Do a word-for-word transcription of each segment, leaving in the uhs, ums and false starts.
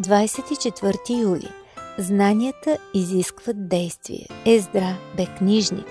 двадесет и четвърти юли. Знанията изискват действие. Ездра бе книжник,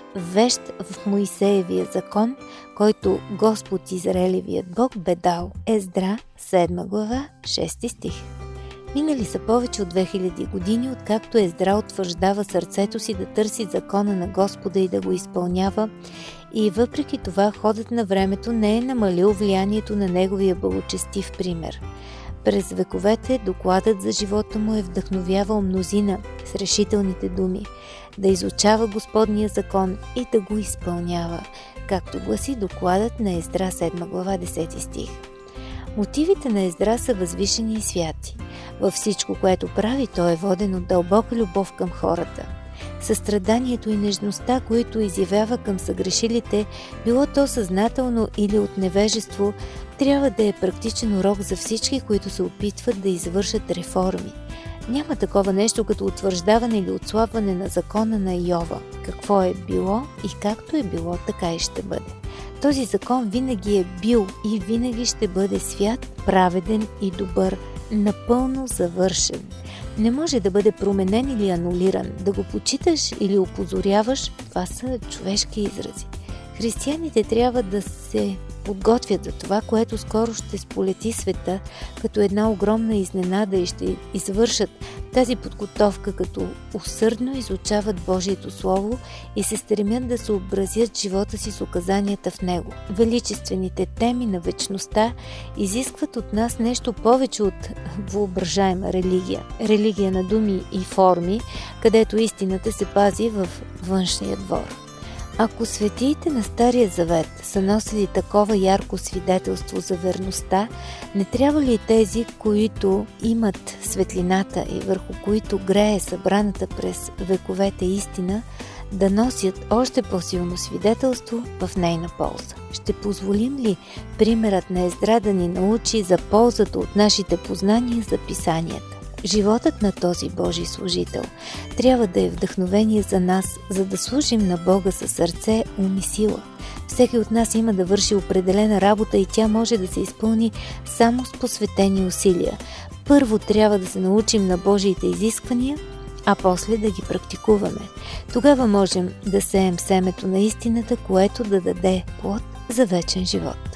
вещ в Моисеевия закон, който Господ Израелевият Бог бе дал. Ездра, седма глава, шести стих. Минали са повече от две хиляди години, откакто Ездра утвърждава сърцето си да търси закона на Господа и да го изпълнява, и въпреки това ходът на времето не е намалил влиянието на неговия благочестив пример. През вековете докладът за живота му е вдъхновявал мнозина с решителните думи да изучава Господния закон и да го изпълнява, както гласи докладът на Ездра, седма глава, десети стих. Мотивите на Ездра са възвишени и святи. Във всичко, което прави, той е воден от дълбока любов към хората. Състраданието и нежността, които изявява към съгрешилите, било то съзнателно или от невежество, трябва да е практичен урок за всички, които се опитват да извършат реформи. Няма такова нещо като утвърждаване или отслабване на закона на Йова. Какво е било и както е било, така и ще бъде. Този закон винаги е бил и винаги ще бъде свят, праведен и добър, напълно завършен. Не може да бъде променен или анулиран. Да го почиташ или опозоряваш, това са човешки изрази. Християните трябва да се подготвят за това, което скоро ще сполети света като една огромна изненада, и ще извършат тази подготовка, като усърдно изучават Божието Слово и се стремят да съобразят живота си с указанията в него. Величествените теми на вечността изискват от нас нещо повече от въображаема религия. Религия на думи и форми, където истината се пази във външния двор. Ако светиите на Стария Завет са носили такова ярко свидетелство за верността, не трябва ли тези, които имат светлината и върху които грее събраната през вековете истина, да носят още по-силно свидетелство в нейна полза? Ще позволим ли примерът на Ездра да ни научи за ползата от нашите познания за писанията? Животът на този Божий служител трябва да е вдъхновение за нас, за да служим на Бога със сърце, ум и сила. Всеки от нас има да върши определена работа и тя може да се изпълни само с посветени усилия. Първо трябва да се научим на Божиите изисквания, а после да ги практикуваме. Тогава можем да сеем семето на истината, което да даде плод за вечен живот.